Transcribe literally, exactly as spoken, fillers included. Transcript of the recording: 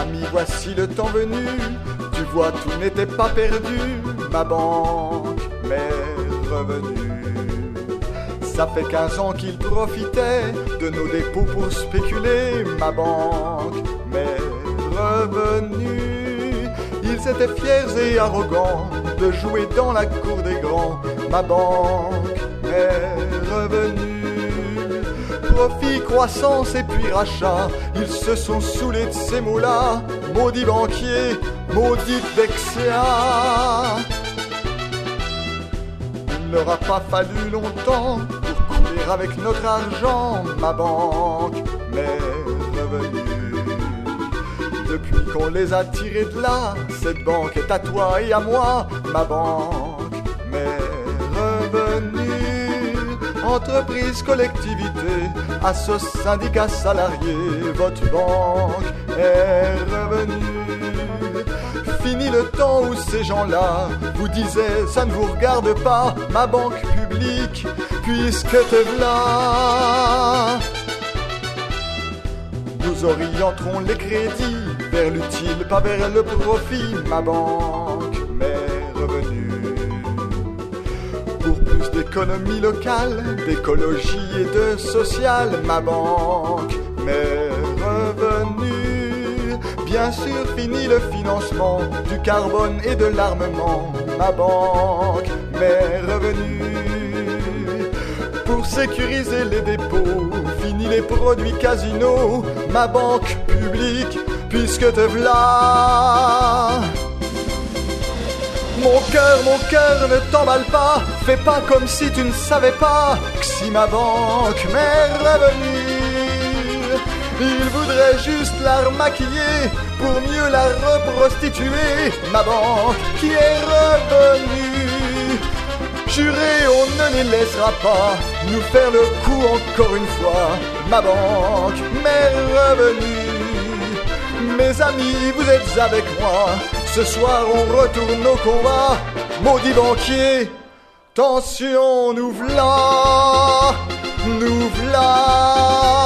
Ami, voici le temps venu, tu vois, tout n'était pas perdu. Ma banque m'est revenue. Ça fait quinze ans qu'il profitait de nos dépôts pour spéculer. Ma banque m'est revenue. Ils étaient fiers et arrogants de jouer dans la cour des grands. Ma banque m'est revenue. Profit, croissance et puis rachat, ils se sont saoulés de ces mots-là. Maudit banquier, maudit Dexia. Il n'aura pas fallu longtemps pour couler avec notre argent. Ma banque m'est revenue. Depuis qu'on les a tirés de là, cette banque est à toi et à moi. Ma banque m'est revenue. Entreprise, collectivité, assos, syndicats, salariés, votre banque est revenue. Fini le temps où ces gens-là vous disaient ça ne vous regarde pas, ma banque publique, puisque te v'là. Nous orienterons les crédits vers l'utile, pas vers le profit, ma banque m'est revenue. Pour plus d'économie locale, d'écologie et de social, ma banque m'est revenue. Bien sûr, fini le financement du carbone et de l'armement, ma banque m'est revenue. Pour sécuriser les dépôts, fini les produits casino, ma banque publique, puisque te v'là. Mon cœur, mon cœur, ne t'emballe pas, fais pas comme si tu ne savais pas que si ma banque m'est revenue, il voudrait juste la remaquiller pour mieux la reprostituer, ma banque qui est revenue. Juré, on ne les laissera pas nous faire le coup encore une fois, ma banque m'est revenue. Mes amis, vous êtes avec moi, ce soir on retourne au combat. Maudit banquier, tension, nous v'là, nous v'là.